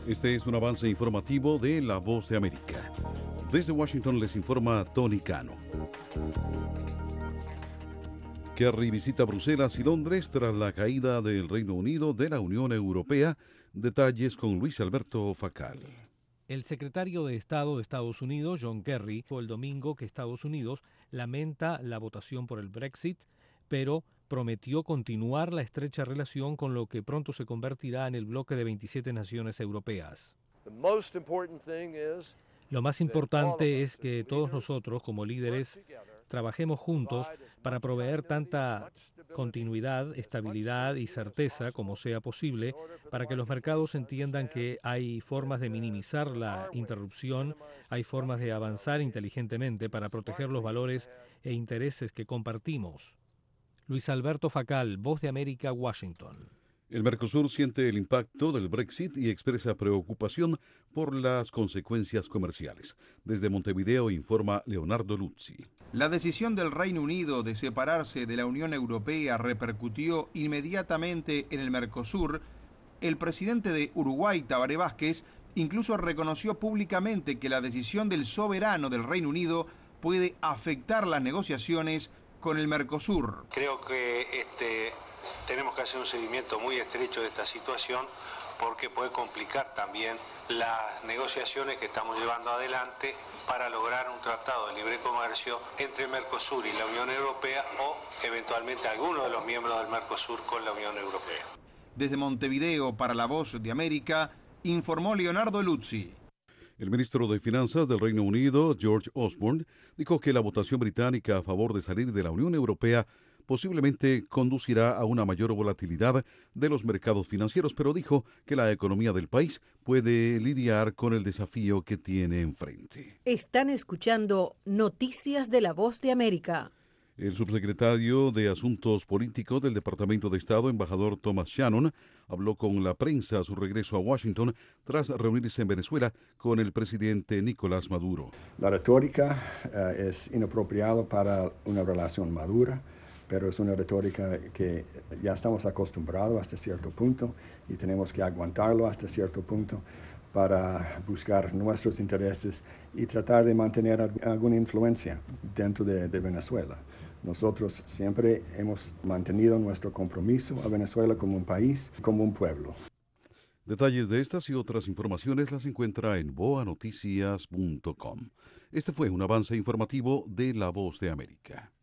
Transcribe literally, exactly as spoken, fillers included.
Este es un avance informativo de La Voz de América. Desde Washington les informa Tony Cano. Kerry visita Bruselas y Londres tras la caída del Reino Unido de la Unión Europea. Detalles con Luis Alberto Facal. El secretario de Estado de Estados Unidos, John Kerry, dijo el domingo que Estados Unidos lamenta la votación por el Brexit, pero prometió continuar la estrecha relación con lo que pronto se convertirá en el bloque de veintisiete naciones europeas. Lo más importante es que todos nosotros, como líderes, trabajemos juntos para proveer tanta continuidad, estabilidad y certeza como sea posible, para que los mercados entiendan que hay formas de minimizar la interrupción, hay formas de avanzar inteligentemente para proteger los valores e intereses que compartimos. Luis Alberto Facal, Voz de América, Washington. El Mercosur siente el impacto del Brexit y expresa preocupación por las consecuencias comerciales. Desde Montevideo informa Leonardo Luzzi. La decisión del Reino Unido de separarse de la Unión Europea repercutió inmediatamente en el Mercosur. El presidente de Uruguay, Tabaré Vázquez, incluso reconoció públicamente que la decisión del soberano del Reino Unido puede afectar las negociaciones con el Mercosur. Creo que este, tenemos que hacer un seguimiento muy estrecho de esta situación porque puede complicar también las negociaciones que estamos llevando adelante para lograr un tratado de libre comercio entre el Mercosur y la Unión Europea o eventualmente alguno de los miembros del Mercosur con la Unión Europea. Desde Montevideo para La Voz de América, informó Leonardo Luzzi. El ministro de Finanzas del Reino Unido, George Osborne, dijo que la votación británica a favor de salir de la Unión Europea posiblemente conducirá a una mayor volatilidad de los mercados financieros, pero dijo que la economía del país puede lidiar con el desafío que tiene enfrente. Están escuchando Noticias de La Voz de América. El subsecretario de Asuntos Políticos del Departamento de Estado, embajador Thomas Shannon, habló con la prensa a su regreso a Washington tras reunirse en Venezuela con el presidente Nicolás Maduro. La retórica uh, es inapropiada para una relación madura, pero es una retórica que ya estamos acostumbrados hasta cierto punto y tenemos que aguantarlo hasta cierto punto para buscar nuestros intereses y tratar de mantener alguna influencia dentro de, de Venezuela. Nosotros siempre hemos mantenido nuestro compromiso a Venezuela como un país, como un pueblo. Detalles de estas y otras informaciones las encuentra en boa noticias punto com. Este fue un avance informativo de La Voz de América.